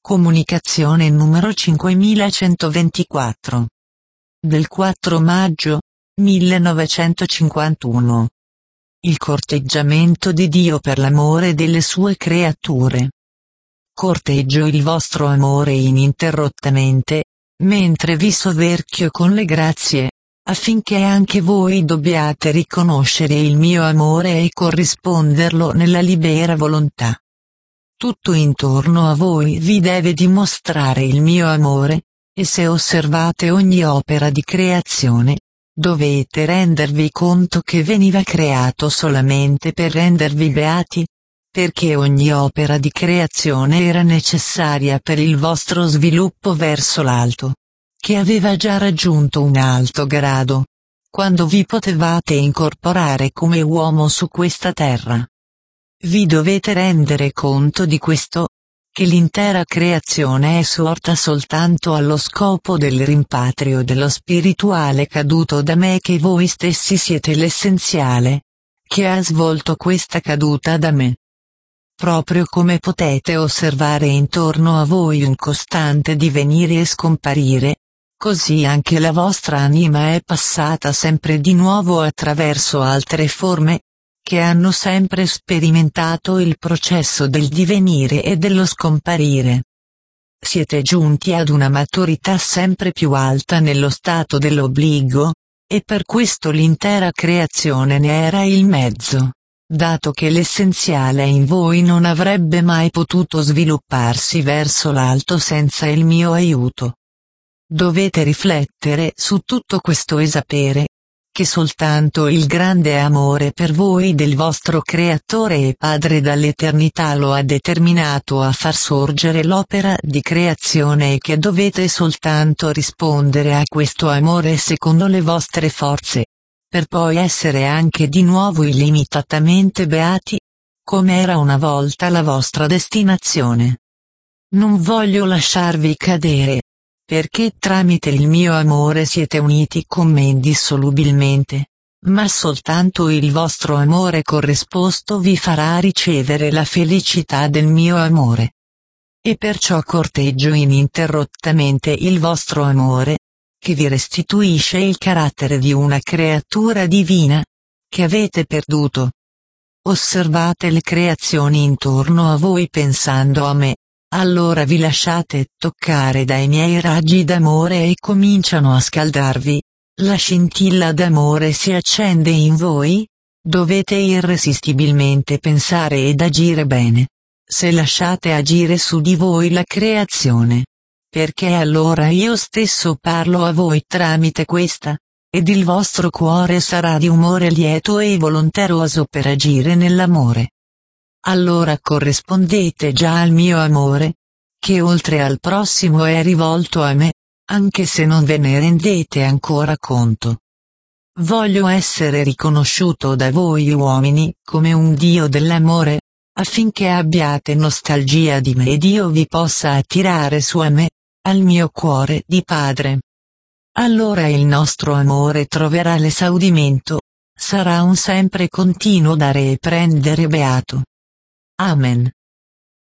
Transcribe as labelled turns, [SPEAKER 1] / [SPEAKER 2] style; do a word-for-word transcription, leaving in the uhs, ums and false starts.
[SPEAKER 1] Comunicazione numero cinquemilacentoventiquattro. Del quattro maggio millenovecentocinquantuno. Il corteggiamento di Dio per l'amore delle sue creature. Corteggio il vostro amore ininterrottamente, mentre vi soverchio con le grazie, affinché anche voi dobbiate riconoscere il mio amore e corrisponderlo nella libera volontà. Tutto intorno a voi vi deve dimostrare il mio amore, e se osservate ogni opera di creazione, dovete rendervi conto che veniva creato solamente per rendervi beati, perché ogni opera di creazione era necessaria per il vostro sviluppo verso l'alto, che aveva già raggiunto un alto grado, quando vi potevate incorporare come uomo su questa terra. Vi dovete rendere conto di questo, che l'intera creazione è sorta soltanto allo scopo del rimpatrio dello spirituale caduto da me, che voi stessi siete l'essenziale, che ha svolto questa caduta da me. Proprio come potete osservare intorno a voi un costante divenire e scomparire, così anche la vostra anima è passata sempre di nuovo attraverso altre forme, che hanno sempre sperimentato il processo del divenire e dello scomparire. Siete giunti ad una maturità sempre più alta nello stato dell'obbligo, e per questo l'intera creazione ne era il mezzo, dato che l'essenziale in voi non avrebbe mai potuto svilupparsi verso l'alto senza il mio aiuto. Dovete riflettere su tutto questo e sapere che soltanto il grande amore per voi del vostro Creatore e Padre dall'eternità lo ha determinato a far sorgere l'opera di creazione, e che dovete soltanto rispondere a questo amore secondo le vostre forze, per poi essere anche di nuovo illimitatamente beati, come era una volta la vostra destinazione. Non voglio lasciarvi cadere, perché tramite il mio amore siete uniti con me indissolubilmente, ma soltanto il vostro amore corrisposto vi farà ricevere la felicità del mio amore. E perciò corteggio ininterrottamente il vostro amore, che vi restituisce il carattere di una creatura divina, che avete perduto. Osservate le creazioni intorno a voi pensando a me. Allora vi lasciate toccare dai miei raggi d'amore e cominciano a scaldarvi, la scintilla d'amore si accende in voi, dovete irresistibilmente pensare ed agire bene, se lasciate agire su di voi la creazione, perché allora io stesso parlo a voi tramite questa, ed il vostro cuore sarà di umore lieto e volonteroso per agire nell'amore. Allora corrispondete già al mio amore, che oltre al prossimo è rivolto a me, anche se non ve ne rendete ancora conto. Voglio essere riconosciuto da voi uomini come un Dio dell'amore, affinché abbiate nostalgia di me ed io vi possa attirare su a me, al mio cuore di Padre. Allora il nostro amore troverà l'esaudimento, sarà un sempre continuo dare e prendere beato. Amen.